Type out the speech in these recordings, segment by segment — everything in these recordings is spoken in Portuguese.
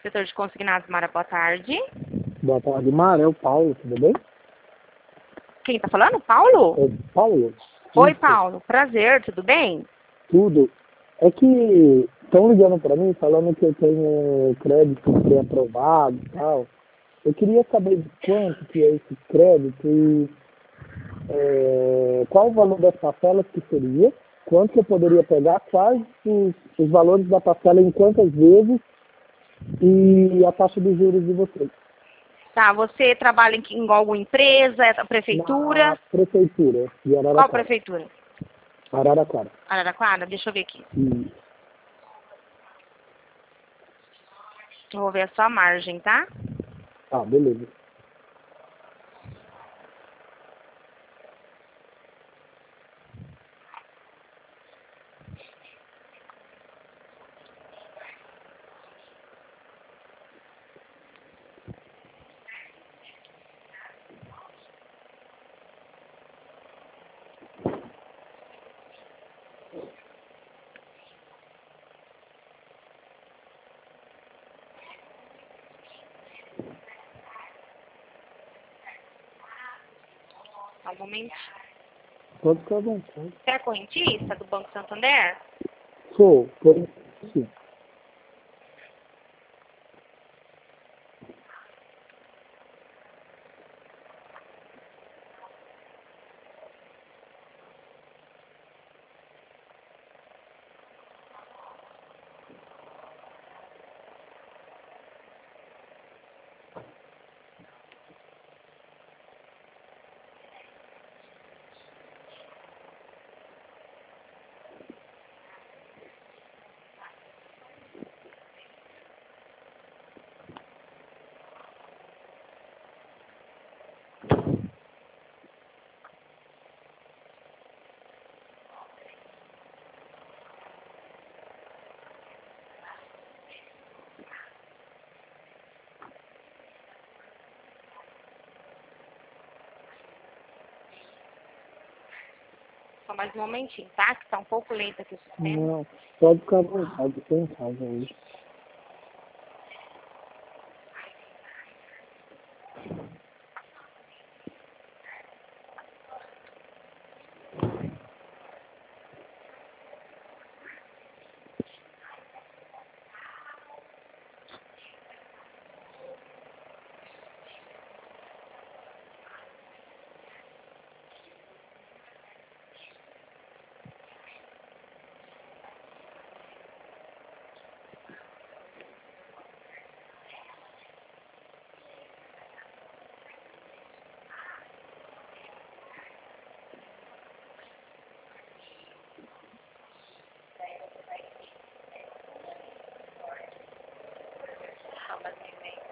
setor de consignados, Mara, boa tarde. Boa tarde, Mara. É o Paulo, tudo bem? Quem tá falando? Paulo? É o Paulo? Oi, Isso. Paulo. Prazer, tudo bem? Tudo. É que estão ligando para mim falando que eu tenho crédito pré-aprovado e tal. Eu queria saber de quanto que é esse crédito e qual o valor das parcelas que seria, quanto que eu poderia pegar, quais os valores da parcela em quantas vezes e a taxa de juros de vocês. Tá, você trabalha em alguma empresa, é da prefeitura? Na prefeitura de Qual Araraquara. prefeitura? Araraquara. Araraquara? Deixa eu ver aqui. E, Eu vou ver a sua margem, tá? beleza. Só um momento. Pode ficar à vontade. Você é correntista do Banco Santander? Sou, por sim. Só mais um momentinho, tá? Que tá um pouco lento aqui o sistema. Não, pode ficar à vontade, estou em casa hoje. Só mais um momento.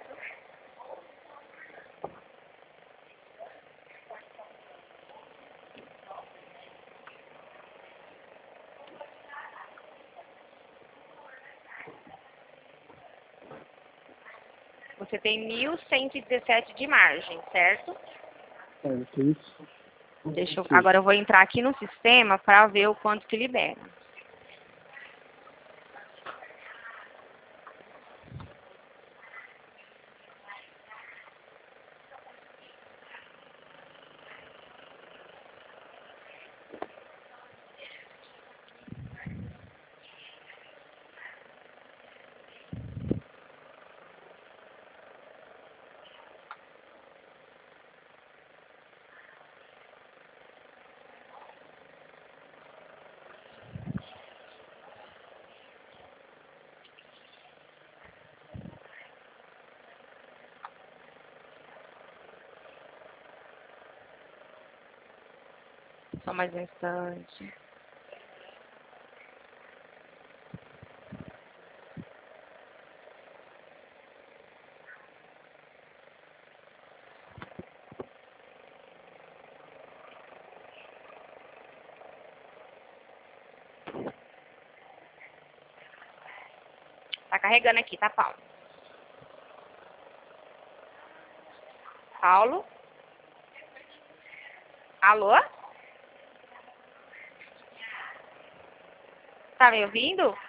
Você tem 1.117 de margem, certo? Isso. Agora eu vou entrar aqui no sistema para ver o quanto que libera. Só mais um instante. Tá carregando aqui, tá, Paulo? Paulo? Alô? Tá me ouvindo?